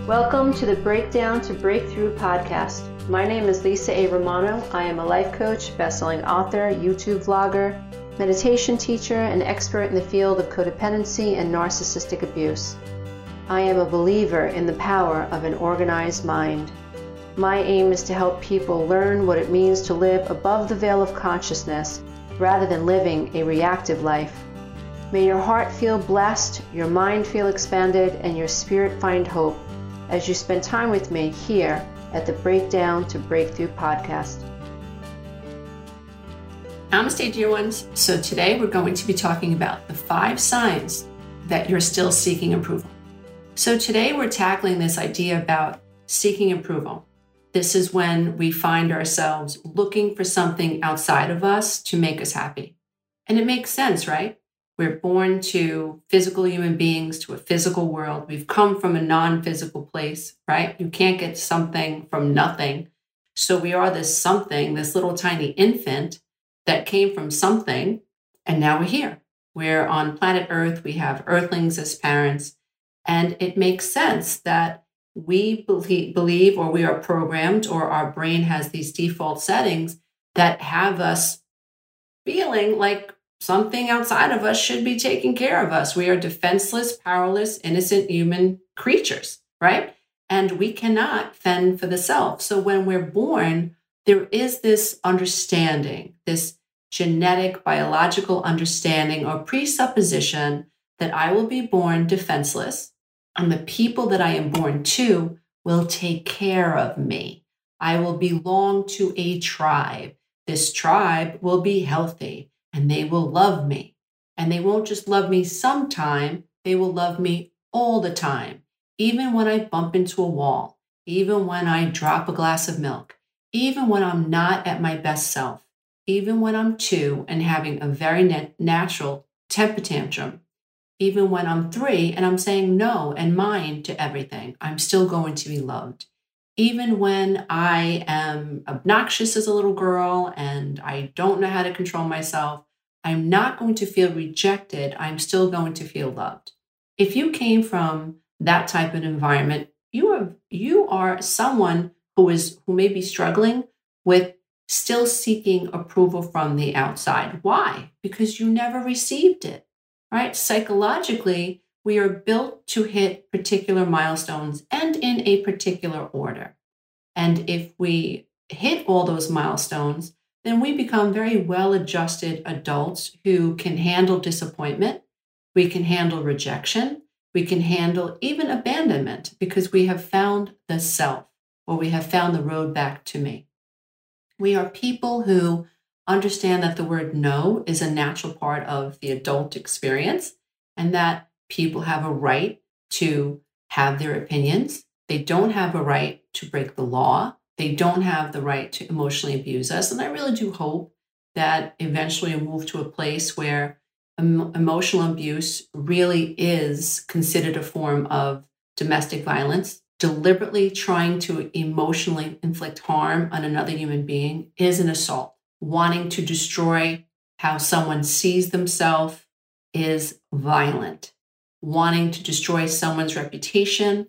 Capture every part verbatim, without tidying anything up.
Welcome to the Breakdown to Breakthrough podcast. My name is Lisa A. Romano. I am a life coach, best-selling author, YouTube vlogger, meditation teacher, and expert in the field of codependency and narcissistic abuse. I am a believer in the power of an organized mind. My aim is to help people learn what it means to live above the veil of consciousness rather than living a reactive life. May your heart feel blessed, your mind feel expanded, and your spirit find hope as you spend time with me here at the Breakdown to Breakthrough podcast. Namaste, dear ones. So today we're going to be talking about the five signs that you're still seeking approval. So today we're tackling this idea about seeking approval. This is when we find ourselves looking for something outside of us to make us happy. And it makes sense, right? We're born to physical human beings, to a physical world. We've come from a non-physical place, right? You can't get something from nothing. So we are this something, this little tiny infant that came from something, and now we're here. We're on planet Earth. We have Earthlings as parents. And it makes sense that we believe, believe or we are programmed, or our brain has these default settings that have us feeling like something outside of us should be taking care of us. We are defenseless, powerless, innocent human creatures, right? And we cannot fend for the self. So when we're born, there is this understanding, this genetic, biological understanding or presupposition that I will be born defenseless, and the people that I am born to will take care of me. I will belong to a tribe. This tribe will be healthy. And they will love me. And they won't just love me sometime, they will love me all the time. Even when I bump into a wall, even when I drop a glass of milk, even when I'm not at my best self, even when I'm two and having a very nat- natural temper tantrum, even when I'm three and I'm saying no and mine to everything, I'm still going to be loved. Even when I am obnoxious as a little girl and I don't know how to control myself, I'm not going to feel rejected. I'm still going to feel loved. If you came from that type of environment, you are you are someone who is who may be struggling with still seeking approval from the outside. Why? Because you never received it, right? Psychologically, we are built to hit particular milestones and in a particular order. And if we hit all those milestones, then we become very well-adjusted adults who can handle disappointment. We can handle rejection. We can handle even abandonment because we have found the self, or we have found the road back to me. We are people who understand that the word no is a natural part of the adult experience, and that people have a right to have their opinions. They don't have a right to break the law. They don't have the right to emotionally abuse us. And I really do hope that eventually we'll move to a place where em- emotional abuse really is considered a form of domestic violence. Deliberately trying to emotionally inflict harm on another human being is an assault. Wanting to destroy how someone sees themselves is violent. Wanting to destroy someone's reputation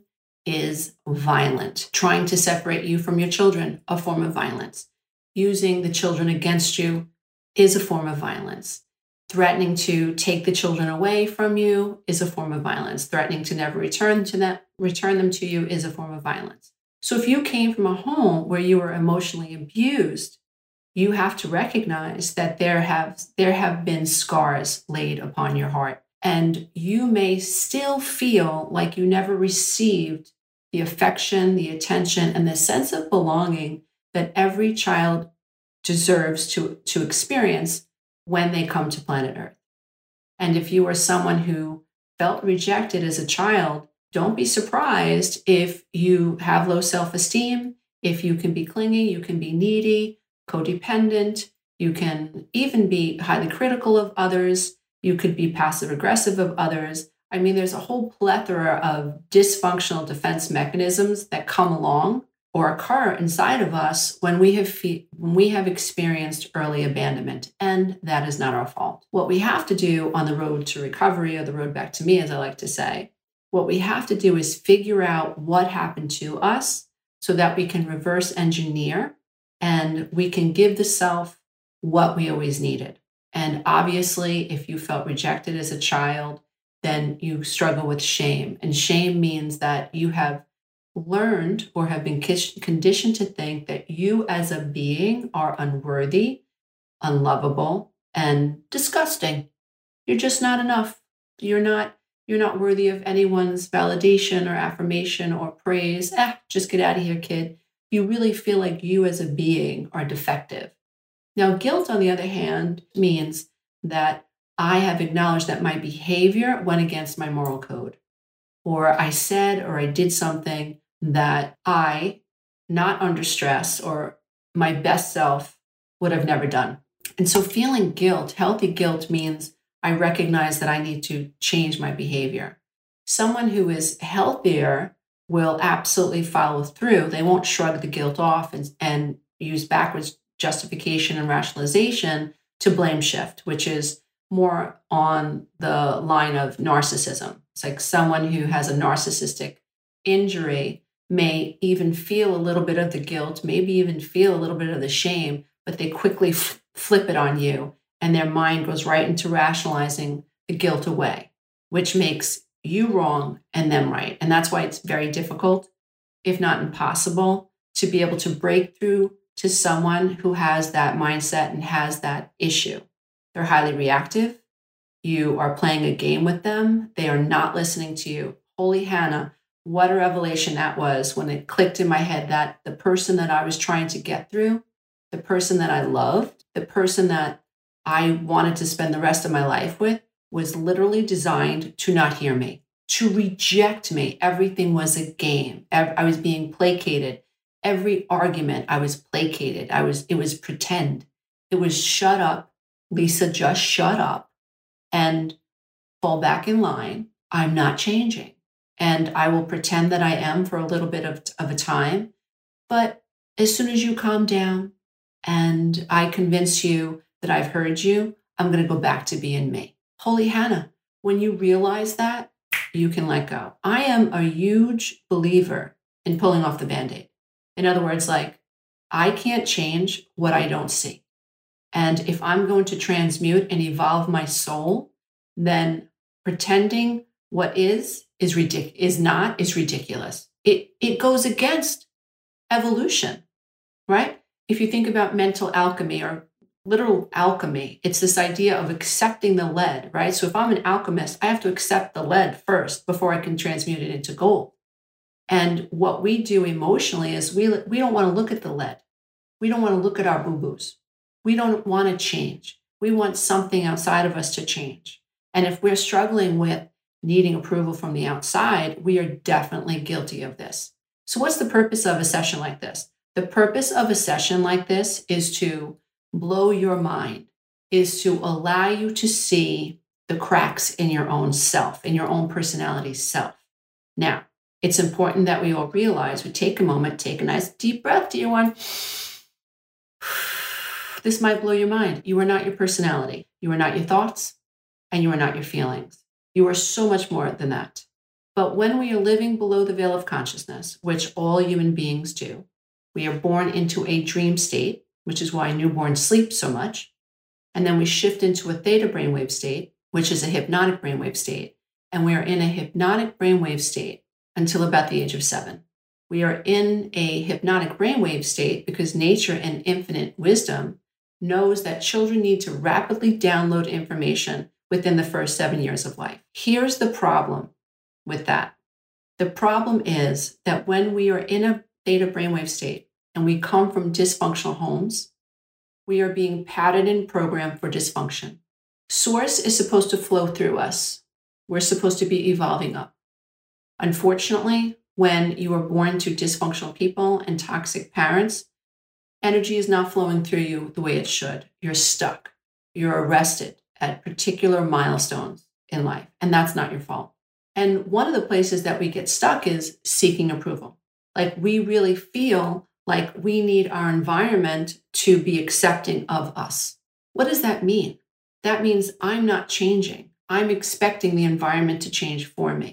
is violent. Trying to separate you from your children, a form of violence. Using the children against you is a form of violence. Threatening to take the children away from you is a form of violence. Threatening to never return to them, return them to you is a form of violence. So if you came from a home where you were emotionally abused, you have to recognize that there have there have been scars laid upon your heart. And you may still feel like you never received the affection, the attention, and the sense of belonging that every child deserves to, to experience when they come to planet Earth. And if you are someone who felt rejected as a child, don't be surprised if you have low self-esteem, if you can be clingy, you can be needy, codependent, you can even be highly critical of others. You could be passive aggressive of others. I mean, there's a whole plethora of dysfunctional defense mechanisms that come along or occur inside of us when we have fe- when we have experienced early abandonment, and that is not our fault. What we have to do on the road to recovery, or the road back to me, as I like to say, What we have to do is figure out what happened to us so that we can reverse engineer and we can give the self what we always needed. And obviously, if you felt rejected as a child, then you struggle with shame. And shame means that you have learned or have been conditioned to think that you as a being are unworthy, unlovable, and disgusting. You're just not enough. You're not, you're not worthy of anyone's validation or affirmation or praise. Eh, just get out of here, kid. You really feel like you as a being are defective. Now, guilt, on the other hand, means that I have acknowledged that my behavior went against my moral code, or I said or I did something that I, not under stress or my best self, would have never done. And so feeling guilt, healthy guilt, means I recognize that I need to change my behavior. Someone who is healthier will absolutely follow through. They won't shrug the guilt off and, and use backwards justification and rationalization to blame shift, which is more on the line of narcissism. It's like someone who has a narcissistic injury may even feel a little bit of the guilt, maybe even feel a little bit of the shame, but they quickly f- flip it on you, and their mind goes right into rationalizing the guilt away, which makes you wrong and them right. And that's why it's very difficult, if not impossible, to be able to break through to someone who has that mindset and has that issue. They're highly reactive. You are playing a game with them. They are not listening to you. Holy Hannah, what a revelation that was when it clicked in my head that the person that I was trying to get through, the person that I loved, the person that I wanted to spend the rest of my life with, was literally designed to not hear me, to reject me. Everything was a game. I was being placated. Every argument, I was placated. I was, it was pretend. It was shut up, Lisa, just shut up and fall back in line. I'm not changing. And I will pretend that I am for a little bit of, of a time. But as soon as you calm down and I convince you that I've heard you, I'm going to go back to being me. Holy Hannah, when you realize that, you can let go. I am a huge believer in pulling off the Band-Aid. In other words, like, I can't change what I don't see. And if I'm going to transmute and evolve my soul, then pretending what is is ridic- is not is ridiculous. It it goes against evolution, right? If you think about mental alchemy or literal alchemy, it's this idea of accepting the lead, right? So if I'm an alchemist, I have to accept the lead first before I can transmute it into gold. And what we do emotionally is we we don't want to look at the lead. We don't want to look at our boo-boos. We don't want to change. We want something outside of us to change. And if we're struggling with needing approval from the outside, we are definitely guilty of this. So what's the purpose of a session like this? The purpose of a session like this is to blow your mind, is to allow you to see the cracks in your own self, in your own personality self. Now, it's important that we all realize, we take a moment, take a nice deep breath, dear one. This might blow your mind. You are not your personality. You are not your thoughts, and you are not your feelings. You are so much more than that. But when we are living below the veil of consciousness, which all human beings do, we are born into a dream state, which is why newborns sleep so much. And then we shift into a theta brainwave state, which is a hypnotic brainwave state. And we are in a hypnotic brainwave state until about the age of seven. We are in a hypnotic brainwave state because nature and infinite wisdom knows that children need to rapidly download information within the first seven years of life. Here's the problem with that. The problem is that when we are in a theta brainwave state and we come from dysfunctional homes, we are being patterned and programmed for dysfunction. Source is supposed to flow through us. We're supposed to be evolving up. Unfortunately, when you are born to dysfunctional people and toxic parents, energy is not flowing through you the way it should. You're stuck. You're arrested at particular milestones in life, and that's not your fault. And one of the places that we get stuck is seeking approval. Like, we really feel like we need our environment to be accepting of us. What does that mean? That means I'm not changing. I'm expecting the environment to change for me.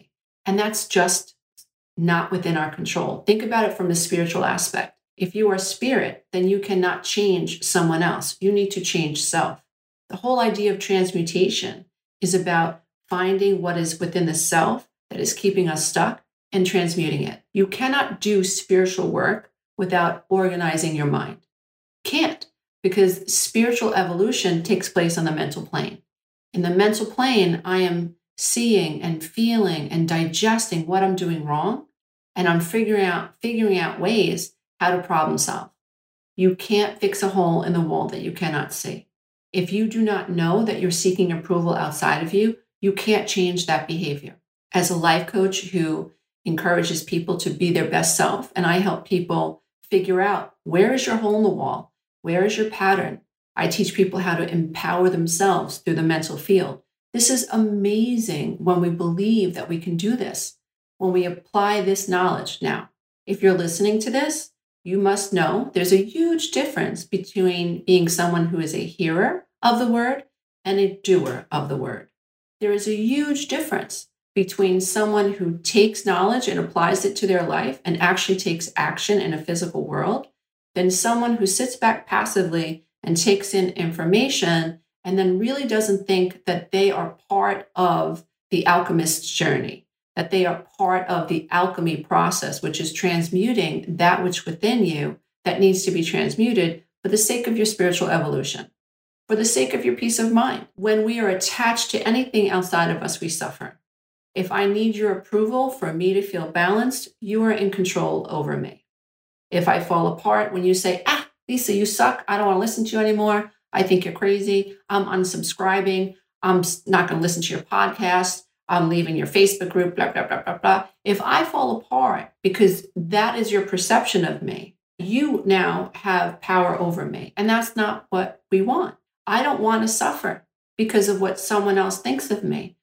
And that's just not within our control. Think about it from the spiritual aspect. If you are spirit, then you cannot change someone else. You need to change self. The whole idea of transmutation is about finding what is within the self that is keeping us stuck and transmuting it. You cannot do spiritual work without organizing your mind. Can't, because spiritual evolution takes place on the mental plane. In the mental plane, I am seeing and feeling and digesting what I'm doing wrong, and I'm figuring out figuring out ways how to problem solve. You can't fix a hole in the wall that you cannot see. If you do not know that you're seeking approval outside of you, you can't change that behavior. As a life coach who encourages people to be their best self, and I help people figure out, where is your hole in the wall? Where is your pattern? I teach people how to empower themselves through the mental field. This is amazing when we believe that we can do this, when we apply this knowledge. Now, if you're listening to this, you must know there's a huge difference between being someone who is a hearer of the word and a doer of the word. There is a huge difference between someone who takes knowledge and applies it to their life and actually takes action in a physical world than someone who sits back passively and takes in information and then really doesn't think that they are part of the alchemist's journey, that they are part of the alchemy process, which is transmuting that which within you that needs to be transmuted for the sake of your spiritual evolution, for the sake of your peace of mind. When we are attached to anything outside of us, we suffer. If I need your approval for me to feel balanced, you are in control over me. If I fall apart when you say, ah, Lisa, you suck, I don't want to listen to you anymore, I think you're crazy, I'm unsubscribing, I'm not going to listen to your podcast, I'm leaving your Facebook group, blah, blah, blah, blah, blah. If I fall apart because that is your perception of me, you now have power over me. And that's not what we want. I don't want to suffer because of what someone else thinks of me.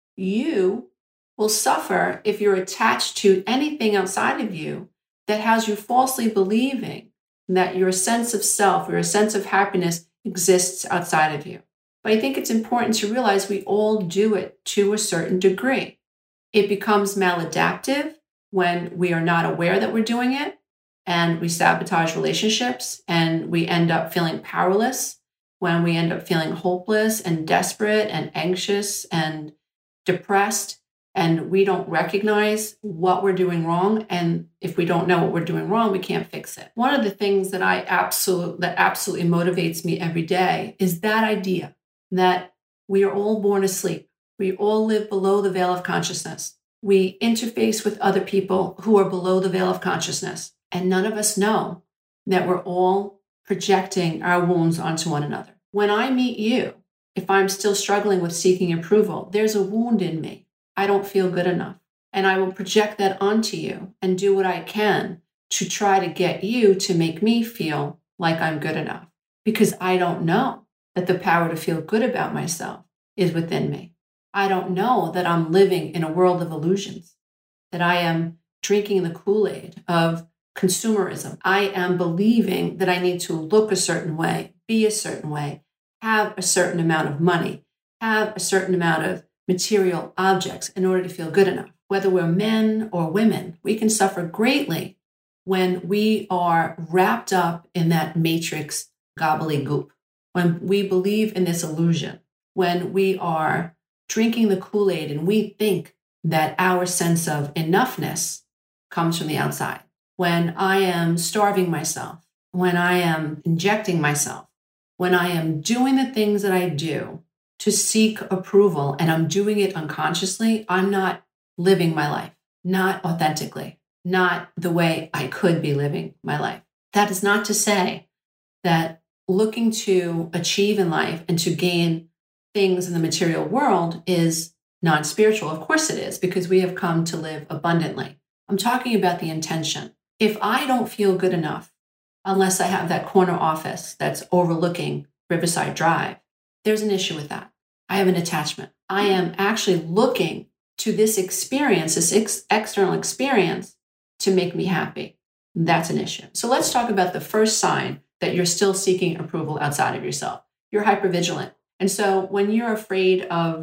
You will suffer if you're attached to anything outside of you that has you falsely believing that your sense of self or your sense of happiness exists outside of you. But I think it's important to realize we all do it to a certain degree. It becomes maladaptive when we are not aware that we're doing it, and we sabotage relationships, and we end up feeling powerless, when we end up feeling hopeless and desperate and anxious and depressed, and we don't recognize what we're doing wrong. And if we don't know what we're doing wrong, we can't fix it. One of the things that I absolutely, that absolutely motivates me every day is that idea that we are all born asleep. We all live below the veil of consciousness. We interface with other people who are below the veil of consciousness. And none of us know that we're all projecting our wounds onto one another. When I meet you, if I'm still struggling with seeking approval, there's a wound in me. I don't feel good enough. And I will project that onto you and do what I can to try to get you to make me feel like I'm good enough, because I don't know that the power to feel good about myself is within me. I don't know that I'm living in a world of illusions, that I am drinking the Kool-Aid of consumerism. I am believing that I need to look a certain way, be a certain way, have a certain amount of money, have a certain amount of material objects in order to feel good enough. Whether we're men or women, we can suffer greatly when we are wrapped up in that matrix gobbledygook, when we believe in this illusion, when we are drinking the Kool-Aid and we think that our sense of enoughness comes from the outside. When I am starving myself, when I am injecting myself, when I am doing the things that I do to seek approval and I'm doing it unconsciously, I'm not living my life, not authentically, not the way I could be living my life. That is not to say that looking to achieve in life and to gain things in the material world is non-spiritual. Of course it is, because we have come to live abundantly. I'm talking about the intention. If I don't feel good enough, unless I have that corner office that's overlooking Riverside Drive, there's an issue with that. I have an attachment. I am actually looking to this experience, this ex- external experience, to make me happy. That's an issue. So let's talk about the first sign that you're still seeking approval outside of yourself. You're hypervigilant. And so when you're afraid of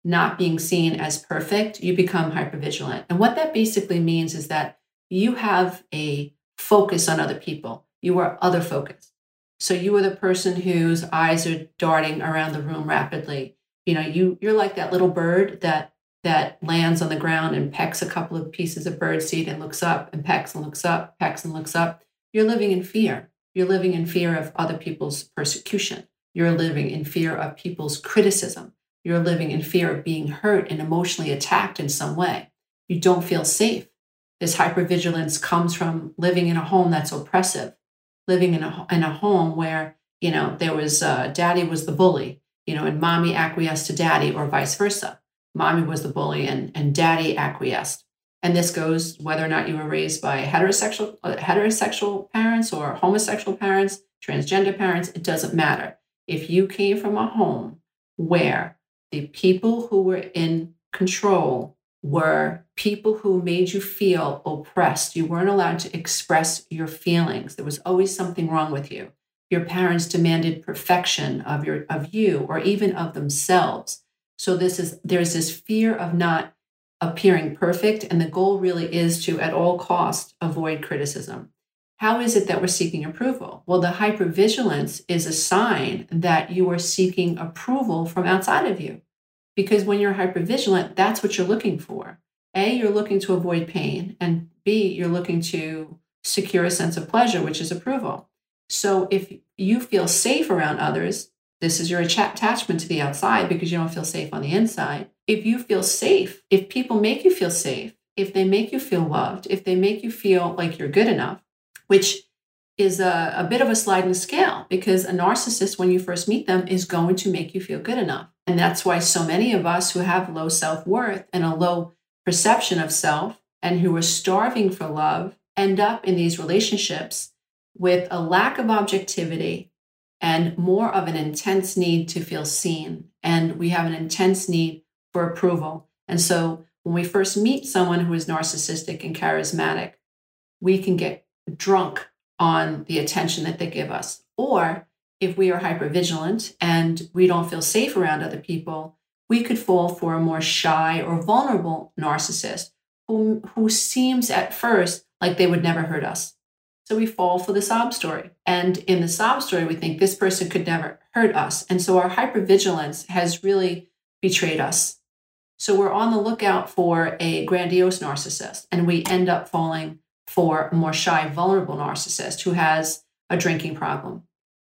not being seen as perfect, you become hypervigilant. And what that basically means is that you have a focus on other people. You are other focused. So you are the person whose eyes are darting around the room rapidly. You know, you, you're like that little bird that that lands on the ground and pecks a couple of pieces of birdseed and looks up and pecks and looks up, pecks and looks up. You're living in fear. You're living in fear of other people's persecution. You're living in fear of people's criticism. You're living in fear of being hurt and emotionally attacked in some way. You don't feel safe. This hypervigilance comes from living in a home that's oppressive, living in a, in a home where, you know, there was, uh, daddy was the bully, you know, and mommy acquiesced to daddy, or vice versa. Mommy was the bully and, and daddy acquiesced. And this goes whether or not you were raised by heterosexual, uh, heterosexual parents or homosexual parents, transgender parents, it doesn't matter. If you came from a home where the people who were in control were people who made you feel oppressed, you weren't allowed to express your feelings. There was always something wrong with you. Your parents demanded perfection of your of you or even of themselves. So this is there's this fear of not appearing perfect, and the goal really is to, at all costs, avoid criticism. How is it that we're seeking approval? Well, the hypervigilance is a sign that you are seeking approval from outside of you. Because when you're hypervigilant, that's what you're looking for. A, you're looking to avoid pain, and B, you're looking to secure a sense of pleasure, which is approval. So if you feel safe around others, this is your attachment to the outside because you don't feel safe on the inside. If you feel safe, if people make you feel safe, if they make you feel loved, if they make you feel like you're good enough, which is a, a bit of a sliding scale, because a narcissist, when you first meet them, is going to make you feel good enough. And that's why so many of us who have low self-worth and a low perception of self and who are starving for love end up in these relationships with a lack of objectivity and more of an intense need to feel seen. And we have an intense need for approval. And so when we first meet someone who is narcissistic and charismatic, we can get drunk on the attention that they give us. Or if we are hypervigilant and we don't feel safe around other people, we could fall for a more shy or vulnerable narcissist who, who seems at first like they would never hurt us. So we fall for the sob story. And in the sob story, we think this person could never hurt us. And so our hypervigilance has really betrayed us. So we're on the lookout for a grandiose narcissist, and we end up falling for a more shy, vulnerable narcissist who has a drinking problem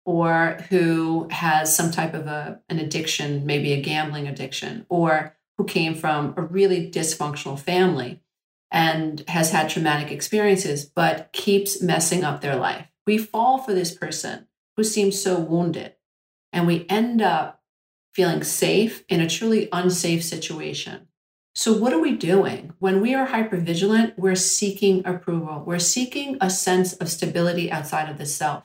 or who has some type of a, an addiction, maybe a gambling addiction, or who came from a really dysfunctional family and has had traumatic experiences, but keeps messing up their life. We fall for this person who seems so wounded, and we end up feeling safe in a truly unsafe situation. So what are we doing? When we are hypervigilant, we're seeking approval. We're seeking a sense of stability outside of the self.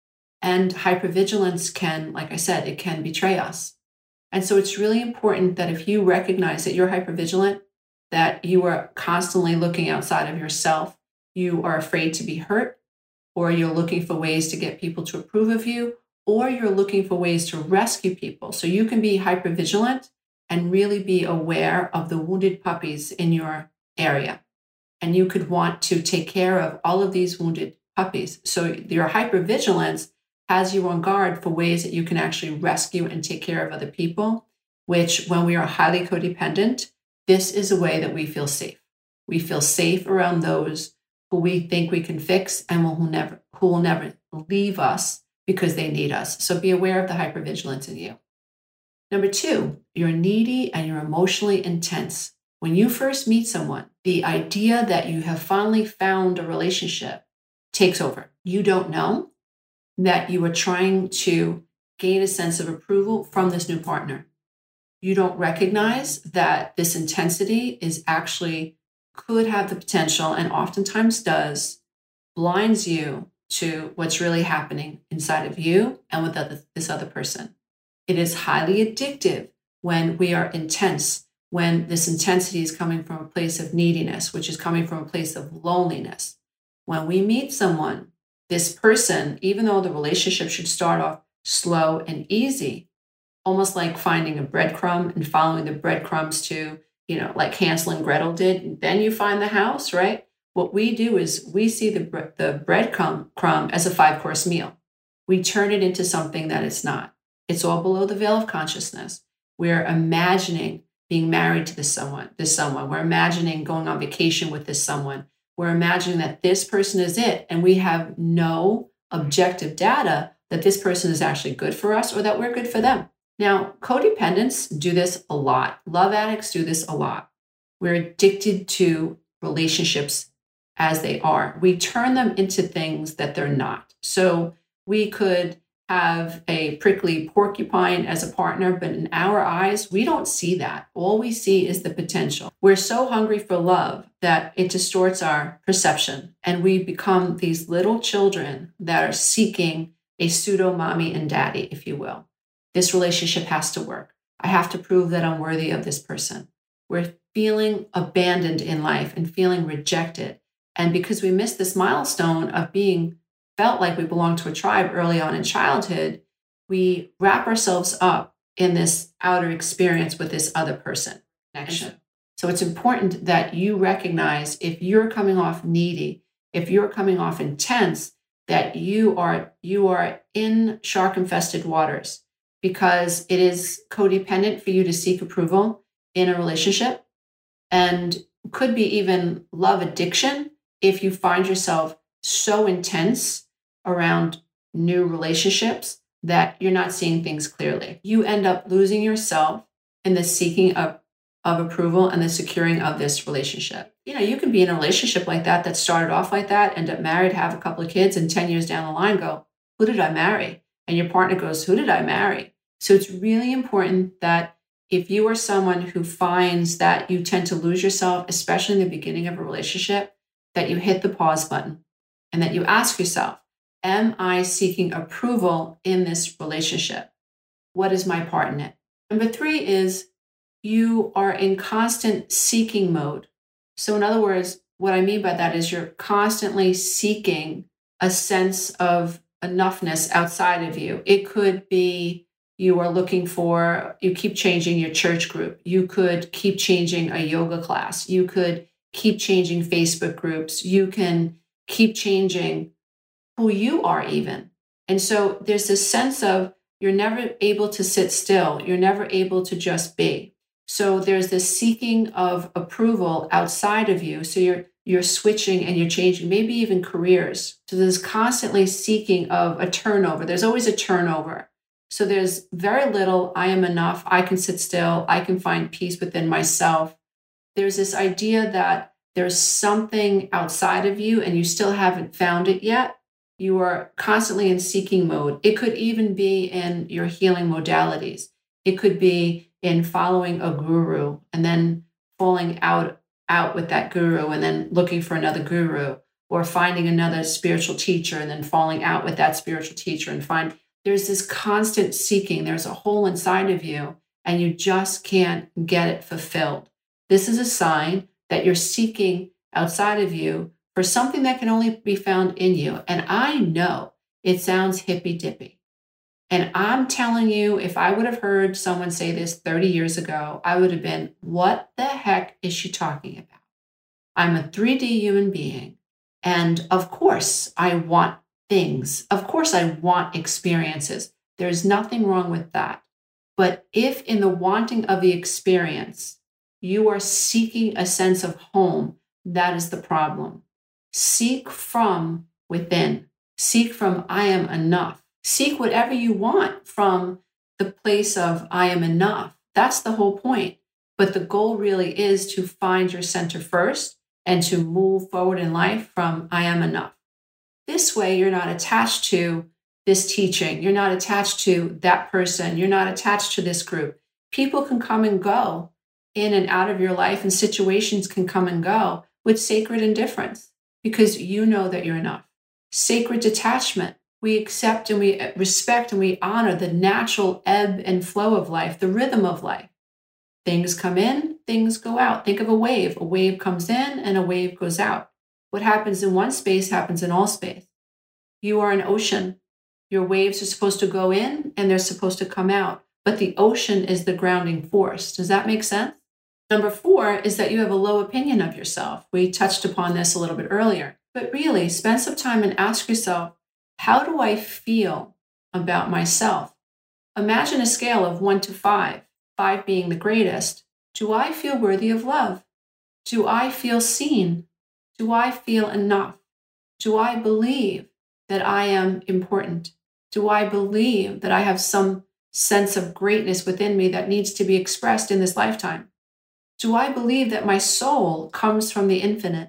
And hypervigilance can, like I said, it can betray us. And so it's really important that if you recognize that you're hypervigilant, that you are constantly looking outside of yourself, you are afraid to be hurt, or you're looking for ways to get people to approve of you, or you're looking for ways to rescue people. So you can be hypervigilant and really be aware of the wounded puppies in your area. And you could want to take care of all of these wounded puppies. So your hypervigilance has you on guard for ways that you can actually rescue and take care of other people, which when we are highly codependent, this is a way that we feel safe. We feel safe around those who we think we can fix and will, who never who will never leave us because they need us. So be aware of the hypervigilance in you. Number two, you're needy and you're emotionally intense. When you first meet someone, the idea that you have finally found a relationship takes over. You don't know that you are trying to gain a sense of approval from this new partner. You don't recognize that this intensity is actually could have the potential, and oftentimes does, blinds you to what's really happening inside of you and with other, this other person. It is highly addictive when we are intense, when this intensity is coming from a place of neediness, which is coming from a place of loneliness. When we meet someone, this person, even though the relationship should start off slow and easy, almost like finding a breadcrumb and following the breadcrumbs to, you know, like Hansel and Gretel did. Then you find the house, right? What we do is we see the, bre- the breadcrumb crumb as a five-course meal. We turn it into something that it's not. It's all below the veil of consciousness. We're imagining being married to this someone, this someone. We're imagining going on vacation with this someone. We're imagining that this person is it. And we have no objective data that this person is actually good for us or that we're good for them. Now, codependents do this a lot. Love addicts do this a lot. We're addicted to relationships as they are. We turn them into things that they're not. So we could have a prickly porcupine as a partner, but in our eyes, we don't see that. All we see is the potential. We're so hungry for love that it distorts our perception, and we become these little children that are seeking a pseudo mommy and daddy, if you will. This relationship has to work. I have to prove that I'm worthy of this person. We're feeling abandoned in life and feeling rejected. And because we missed this milestone of being felt like we belong to a tribe early on in childhood, we wrap ourselves up in this outer experience with this other person connection. So it's important that you recognize if you're coming off needy, if you're coming off intense, that you are you are in shark-infested waters, because it is codependent for you to seek approval in a relationship, and could be even love addiction if you find yourself so intense around new relationships that you're not seeing things clearly. You end up losing yourself in the seeking of, of approval and the securing of this relationship. You know, you can be in a relationship like that that started off like that, end up married, have a couple of kids, and ten years down the line go, who did I marry? And your partner goes, who did I marry? So it's really important that if you are someone who finds that you tend to lose yourself, especially in the beginning of a relationship, that you hit the pause button and that you ask yourself, am I seeking approval in this relationship? What is my part in it? Number three is you are in constant seeking mode. So in other words, what I mean by that is you're constantly seeking a sense of enoughness outside of you. It could be you are looking for, you keep changing your church group. You could keep changing a yoga class. You could keep changing Facebook groups. You can keep changing who you are even. And so there's this sense of you're never able to sit still. You're never able to just be. So there's this seeking of approval outside of you. So you're you're switching and you're changing, maybe even careers. So there's constantly seeking of a turnover. There's always a turnover. So there's very little, I am enough. I can sit still. I can find peace within myself. There's this idea that there's something outside of you and you still haven't found it yet. You are constantly in seeking mode. It could even be in your healing modalities. It could be in following a guru and then falling out, out with that guru and then looking for another guru, or finding another spiritual teacher and then falling out with that spiritual teacher and find there's this constant seeking. There's a hole inside of you and you just can't get it fulfilled. This is a sign that you're seeking outside of you for something that can only be found in you. And I know it sounds hippy-dippy. And I'm telling you, if I would have heard someone say this thirty years ago, I would have been, what the heck is she talking about? I'm a three D human being. And of course, I want things. Of course, I want experiences. There's nothing wrong with that. But if in the wanting of the experience, you are seeking a sense of home, that is the problem. Seek from within. Seek from I am enough. Seek whatever you want from the place of I am enough. That's the whole point. But the goal really is to find your center first and to move forward in life from I am enough. This way, you're not attached to this teaching. You're not attached to that person. You're not attached to this group. People can come and go in and out of your life, and situations can come and go with sacred indifference, because you know that you're enough. Sacred detachment. We accept and we respect and we honor the natural ebb and flow of life, the rhythm of life. Things come in, things go out. Think of a wave. A wave comes in and a wave goes out. What happens in one space happens in all space. You are an ocean. Your waves are supposed to go in and they're supposed to come out. but the ocean is the grounding force. Does that make sense? Number four is that you have a low opinion of yourself. We touched upon this a little bit earlier, but really spend some time and ask yourself, how do I feel about myself? Imagine a scale of one to five, five being the greatest. Do I feel worthy of love? Do I feel seen? Do I feel enough? Do I believe that I am important? Do I believe that I have some sense of greatness within me that needs to be expressed in this lifetime? Do I believe that my soul comes from the infinite?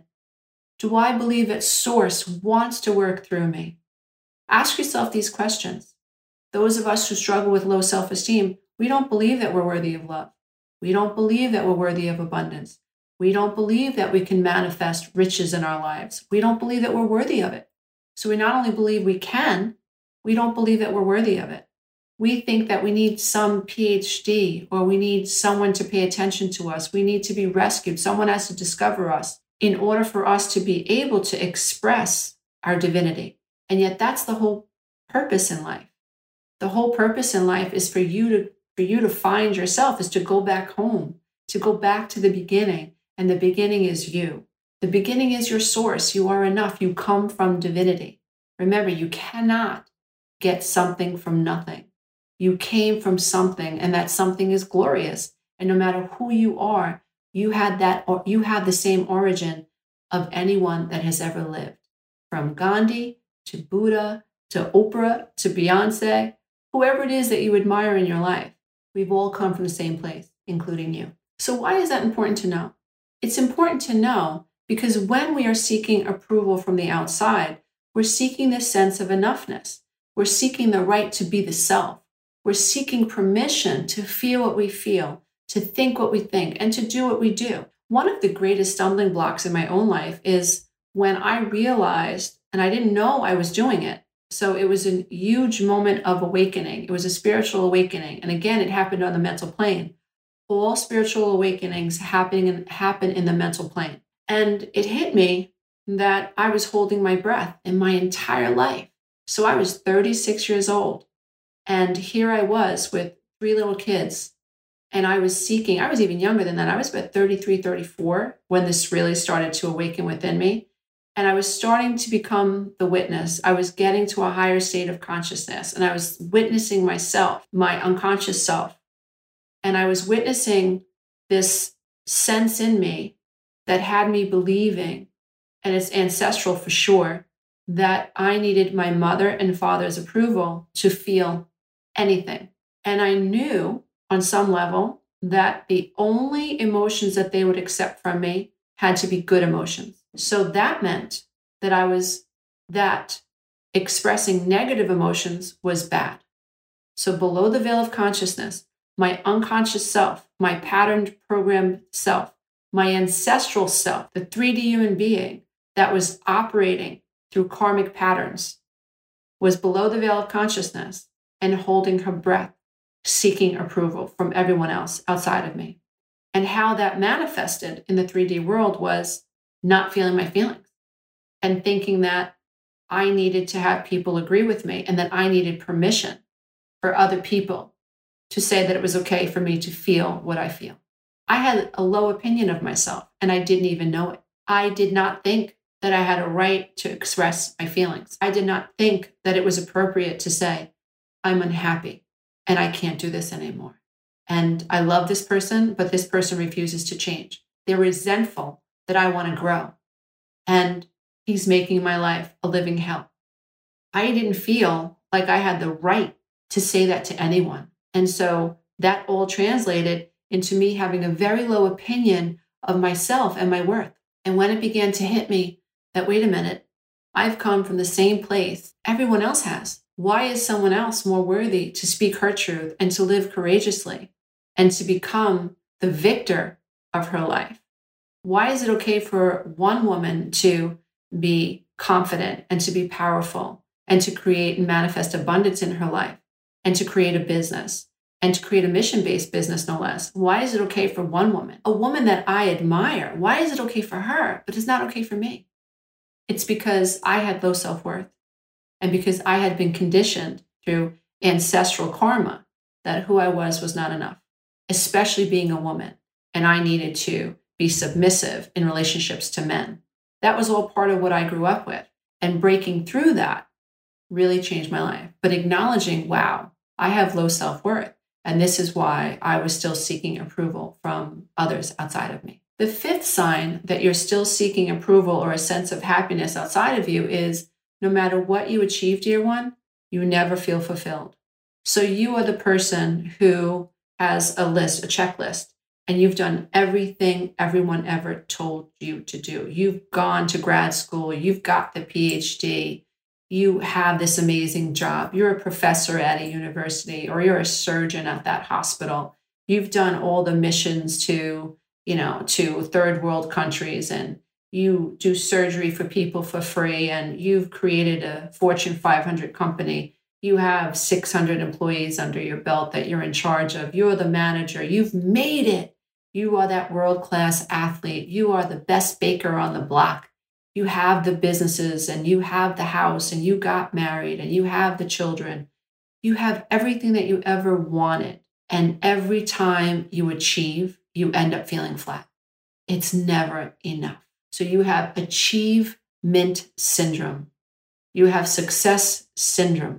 Do I believe that Source wants to work through me? Ask yourself these questions. Those of us who struggle with low self-esteem, we don't believe that we're worthy of love. We don't believe that we're worthy of abundance. We don't believe that we can manifest riches in our lives. We don't believe that we're worthy of it. So we not only believe we can, we don't believe that we're worthy of it. We think that we need some P H D, or we need someone to pay attention to us. We need to be rescued. Someone has to discover us in order for us to be able to express our divinity. And yet that's the whole purpose in life. The whole purpose in life is for you to, for you to find yourself, is to go back home, to go back to the beginning. And the beginning is you. The beginning is your source. You are enough. You come from divinity. Remember, you cannot get something from nothing. You came from something, and that something is glorious. And no matter who you are, you had that, or you have the same origin of anyone that has ever lived. From Gandhi to Buddha to Oprah to Beyonce, whoever it is that you admire in your life, we've all come from the same place, including you. So why is that important to know? It's important to know because when we are seeking approval from the outside, we're seeking this sense of enoughness. We're seeking the right to be the self. We're seeking permission to feel what we feel, to think what we think, and to do what we do. One of the greatest stumbling blocks in my own life is when I realized, and I didn't know I was doing it. So it was a huge moment of awakening. It was a spiritual awakening. And again, it happened on the mental plane. All spiritual awakenings happen in, happen in the mental plane. And it hit me that I was holding my breath in my entire life. So I was thirty-six years old. And here I was with three little kids. And I was seeking, I was even younger than that. I was about thirty-three, thirty-four when this really started to awaken within me. And I was starting to become the witness. I was getting to a higher state of consciousness. And I was witnessing myself, my unconscious self. And I was witnessing this sense in me that had me believing, and it's ancestral for sure, that I needed my mother and father's approval to feel anything. And I knew on some level that the only emotions that they would accept from me had to be good emotions. So that meant that I was, that expressing negative emotions was bad. So below the veil of consciousness, my unconscious self, my patterned programmed self, my ancestral self, the three D human being that was operating through karmic patterns, was below the veil of consciousness and holding her breath, seeking approval from everyone else outside of me. And how that manifested in the three D world was not feeling my feelings and thinking that I needed to have people agree with me and that I needed permission for other people to say that it was okay for me to feel what I feel. I had a low opinion of myself and I didn't even know it. I did not think that I had a right to express my feelings. I did not think that it was appropriate to say, I'm unhappy and I can't do this anymore. And I love this person, but this person refuses to change. They're resentful that I want to grow. And he's making my life a living hell. I didn't feel like I had the right to say that to anyone. And so that all translated into me having a very low opinion of myself and my worth. And when it began to hit me that, wait a minute, I've come from the same place everyone else has. Why is someone else more worthy to speak her truth and to live courageously and to become the victor of her life? Why is it okay for one woman to be confident and to be powerful and to create and manifest abundance in her life and to create a business and to create a mission-based business, no less? Why is it okay for one woman, a woman that I admire? Why is it okay for her, but it's not okay for me? It's because I had low self-worth and because I had been conditioned through ancestral karma that who I was was not enough, especially being a woman. And I needed to be submissive in relationships to men. That was all part of what I grew up with. And breaking through that really changed my life. But acknowledging, wow, I have low self-worth. And this is why I was still seeking approval from others outside of me. The fifth sign that you're still seeking approval or a sense of happiness outside of you is no matter what you achieve, dear one, you never feel fulfilled. So you are the person who has a list, a checklist, and you've done everything everyone ever told you to do. You've gone to grad school, you've got the P H D, you have this amazing job, you're a professor at a university, or you're a surgeon at that hospital. You've done all the missions to, you know, to third world countries, and you do surgery for people for free, and you've created a Fortune five hundred company. You have six hundred employees under your belt that you're in charge of. You're the manager. You've made it. You are that world-class athlete. You are the best baker on the block. You have the businesses, and you have the house, and you got married, and you have the children. You have everything that you ever wanted. And every time you achieve, you end up feeling flat. It's never enough. So you have achievement syndrome. You have success syndrome.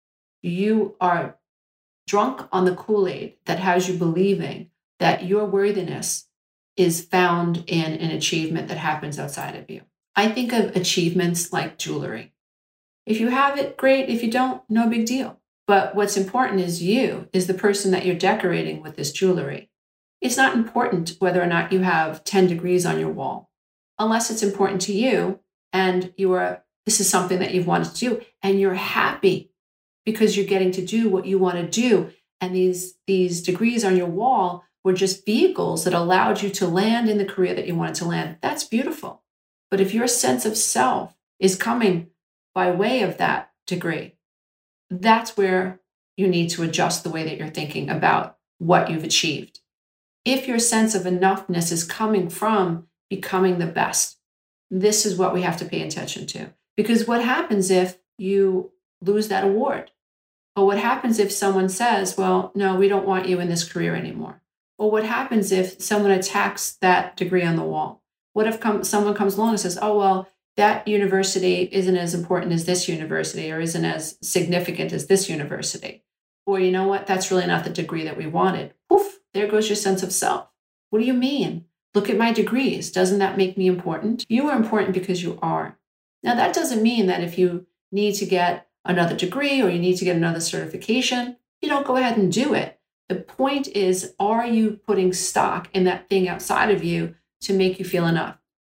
You are drunk on the Kool-Aid that has you believing that your worthiness is found in an achievement that happens outside of you. I think of achievements like jewelry. If you have it, great. If you don't, no big deal. But what's important is you, is the person that you're decorating with this jewelry. It's not important whether or not you have ten degrees on your wall, unless it's important to you and you are, this is something that you've wanted to do and you're happy because you're getting to do what you want to do. And these, these degrees on your wall were just vehicles that allowed you to land in the career that you wanted to land. That's beautiful. But if your sense of self is coming by way of that degree, that's where you need to adjust the way that you're thinking about what you've achieved. If your sense of enoughness is coming from becoming the best, this is what we have to pay attention to. Because what happens if you lose that award? Or what happens if someone says, well, no, we don't want you in this career anymore? Or what happens if someone attacks that degree on the wall? What if come, someone comes along and says, oh, well, that university isn't as important as this university or isn't as significant as this university? Or you know what, that's really not the degree that we wanted. Poof, there goes your sense of self. What do you mean? Look at my degrees. Doesn't that make me important? You are important because you are. Now, that doesn't mean that if you need to get another degree or you need to get another certification, you don't go ahead and do it. The point is, are you putting stock in that thing outside of you to make you feel enough?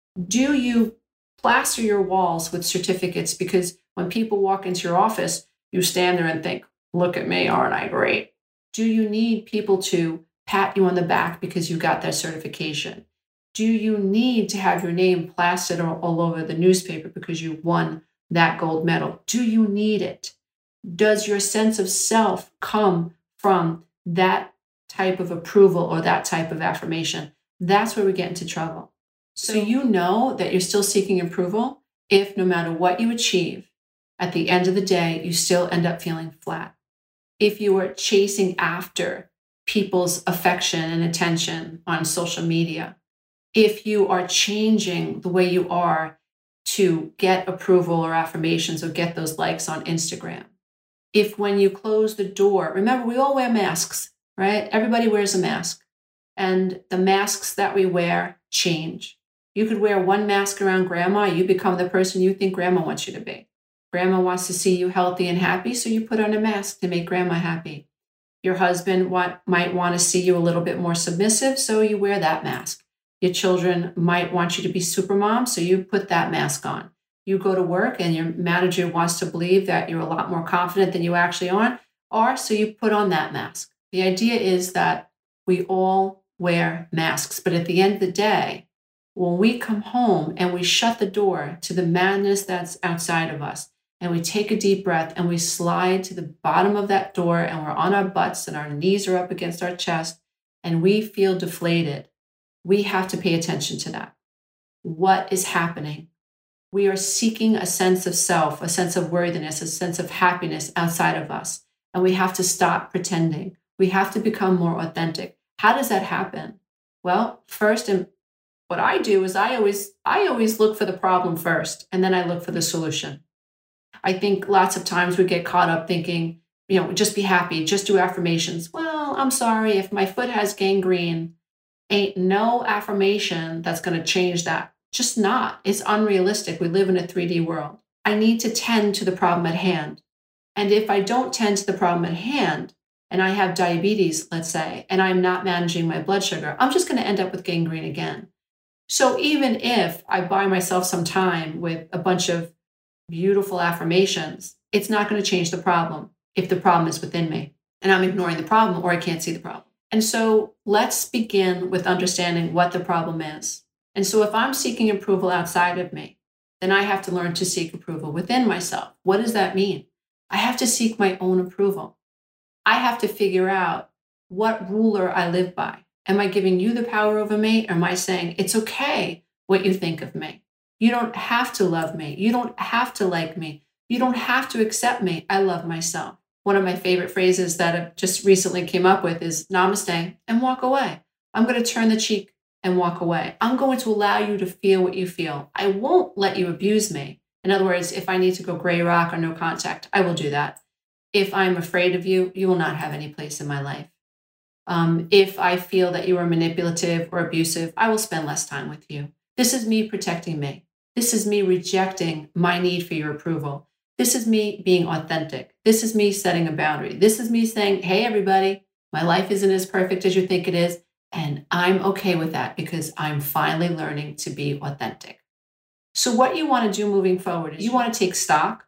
Do you plaster your walls with certificates because when people walk into your office, you stand there and think, look at me, aren't I great? Do you need people to pat you on the back because you got that certification? Do you need to have your name plastered all, all over the newspaper because you won that gold medal? Do you need it? Does your sense of self come from that type of approval or that type of affirmation? That's where we get into trouble. So you know that you're still seeking approval if no matter what you achieve, at the end of the day, you still end up feeling flat. If you are chasing after people's affection and attention on social media, if you are changing the way you are to get approval or affirmations or get those likes on Instagram, if when you close the door, remember, we all wear masks, right? Everybody wears a mask. And the masks that we wear change. You could wear one mask around grandma, you become the person you think grandma wants you to be. Grandma wants to see you healthy and happy, so you put on a mask to make grandma happy. Your husband want, might want to see you a little bit more submissive, so you wear that mask. Your children might want you to be super mom, so you put that mask on. You go to work and your manager wants to believe that you're a lot more confident than you actually are, are so you put on that mask. The idea is that we all wear masks, but at the end of the day, when we come home and we shut the door to the madness that's outside of us, and we take a deep breath and we slide to the bottom of that door and we're on our butts and our knees are up against our chest and we feel deflated, we have to pay attention to that. What is happening? We are seeking a sense of self, a sense of worthiness, a sense of happiness outside of us. And we have to stop pretending. We have to become more authentic. How does that happen? Well, first, and what I do is I always I always look for the problem first, and then I look for the solution. I think lots of times we get caught up thinking, you know, just be happy, just do affirmations. Well, I'm sorry, if my foot has gangrene, ain't no affirmation that's going to change that. Just not. It's unrealistic. We live in a three D world. I need to tend to the problem at hand. And if I don't tend to the problem at hand, and I have diabetes, let's say, and I'm not managing my blood sugar, I'm just going to end up with gangrene again. So even if I buy myself some time with a bunch of beautiful affirmations, it's not going to change the problem if the problem is within me and I'm ignoring the problem or I can't see the problem. And so let's begin with understanding what the problem is. And so if I'm seeking approval outside of me, then I have to learn to seek approval within myself. What does that mean? I have to seek my own approval. I have to figure out what ruler I live by. Am I giving you the power over me? Or am I saying, it's okay what you think of me? You don't have to love me. You don't have to like me. You don't have to accept me. I love myself. One of my favorite phrases that I just recently came up with is namaste and walk away. I'm going to turn the cheek and walk away. I'm going to allow you to feel what you feel. I won't let you abuse me. In other words, if I need to go gray rock or no contact, I will do that. If I'm afraid of you, you will not have any place in my life. Um, if I feel that you are manipulative or abusive, I will spend less time with you. This is me protecting me. This is me rejecting my need for your approval. This is me being authentic. This is me setting a boundary. This is me saying, hey, everybody, my life isn't as perfect as you think it is. And I'm okay with that because I'm finally learning to be authentic. So what you want to do moving forward is you want to take stock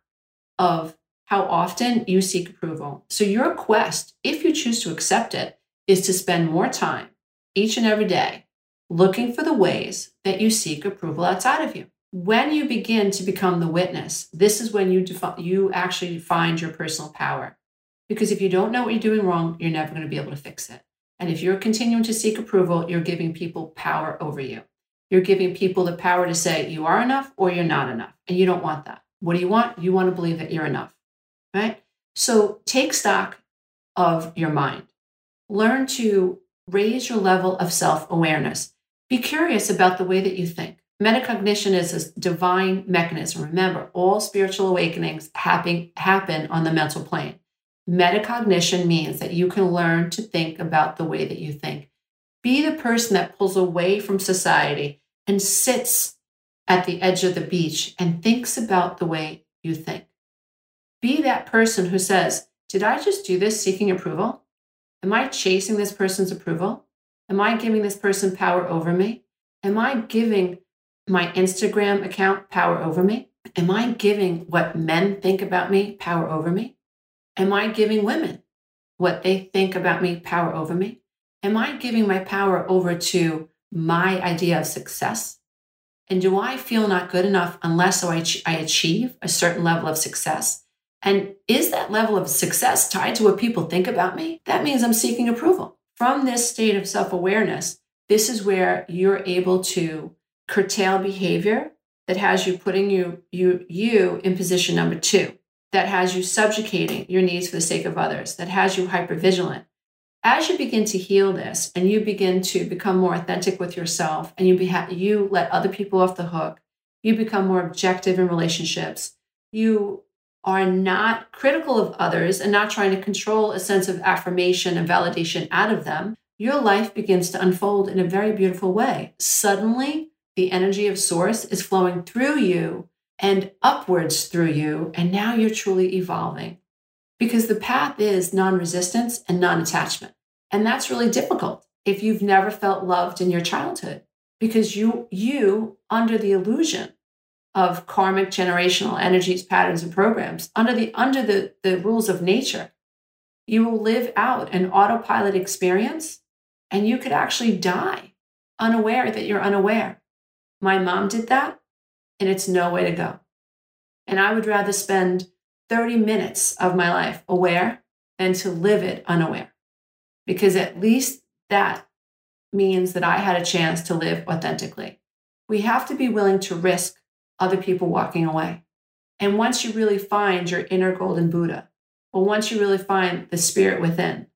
of how often you seek approval. So your quest, if you choose to accept it, is to spend more time each and every day looking for the ways that you seek approval outside of you. When you begin to become the witness, this is when you defi- you actually find your personal power. Because if you don't know what you're doing wrong, you're never going to be able to fix it. And if you're continuing to seek approval, you're giving people power over you. You're giving people the power to say you are enough or you're not enough. And you don't want that. What do you want? You want to believe that you're enough, right? So take stock of your mind. Learn to raise your level of self-awareness. Be curious about the way that you think. Metacognition is a divine mechanism. Remember, all spiritual awakenings happen, happen on the mental plane. Metacognition means that you can learn to think about the way that you think. Be the person that pulls away from society and sits at the edge of the beach and thinks about the way you think. Be that person who says, did I just do this seeking approval? Am I chasing this person's approval? Am I giving this person power over me? Am I giving my Instagram account power over me? Am I giving what men think about me power over me? Am I giving women what they think about me power over me? Am I giving my power over to my idea of success? And do I feel not good enough unless I achieve a certain level of success? And is that level of success tied to what people think about me? That means I'm seeking approval. From this state of self-awareness, this is where you're able to curtail behavior that has you putting you, you, you in position number two, that has you subjugating your needs for the sake of others, that has you hypervigilant. As you begin to heal this and you begin to become more authentic with yourself and you, be, you let other people off the hook, you become more objective in relationships, you are not critical of others and not trying to control a sense of affirmation and validation out of them, your life begins to unfold in a very beautiful way. Suddenly, the energy of source is flowing through you and upwards through you, and now you're truly evolving. Because the path is non-resistance and non-attachment. And that's really difficult if you've never felt loved in your childhood, because you, you under the illusion of karmic generational energies, patterns, and programs, under the under the, the rules of nature, you will live out an autopilot experience and you could actually die unaware that you're unaware. My mom did that, and it's no way to go. And I would rather spend thirty minutes of my life aware than to live it unaware, because at least that means that I had a chance to live authentically. We have to be willing to risk other people walking away. And once you really find your inner golden Buddha, or once you really find the spirit within,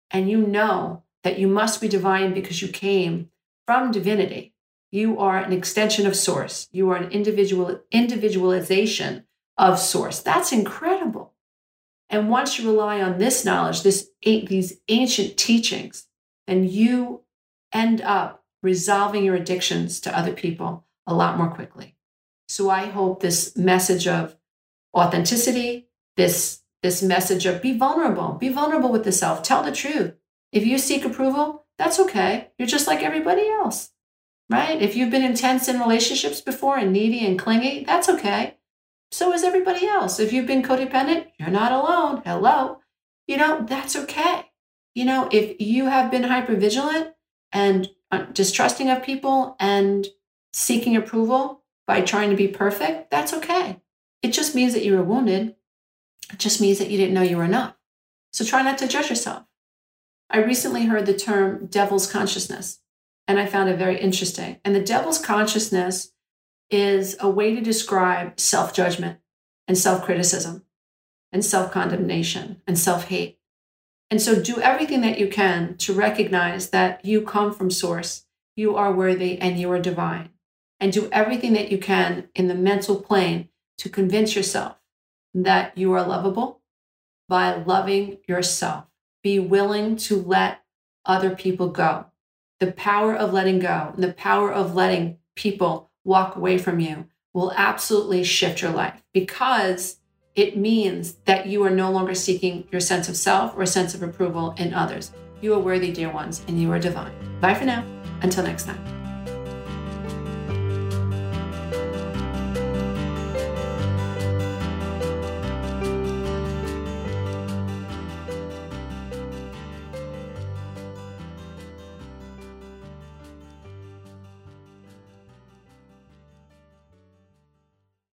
and you know that you must be divine because you came from divinity. You are an extension of source. You are an individual individualization of source. That's incredible. And once you rely on this knowledge, this these ancient teachings, then you end up resolving your addictions to other people a lot more quickly. So I hope this message of authenticity, this, this message of be vulnerable, be vulnerable with the self, tell the truth. If you seek approval, that's okay. You're just like everybody else, right? If you've been intense in relationships before and needy and clingy, that's okay. So is everybody else. If you've been codependent, you're not alone. Hello. You know, that's okay. You know, if you have been hypervigilant and distrusting of people and seeking approval by trying to be perfect, that's okay. It just means that you were wounded. It just means that you didn't know you were enough. So try not to judge yourself. I recently heard the term devil's consciousness, and I found it very interesting. And the devil's consciousness is a way to describe self-judgment and self-criticism and self-condemnation and self-hate. And so do everything that you can to recognize that you come from source, you are worthy, and you are divine. And do everything that you can in the mental plane to convince yourself that you are lovable by loving yourself. Be willing to let other people go. The power of letting go and the power of letting people walk away from you will absolutely shift your life, because it means that you are no longer seeking your sense of self or a sense of approval in others. You are worthy, dear ones, and you are divine. Bye for now. Until next time.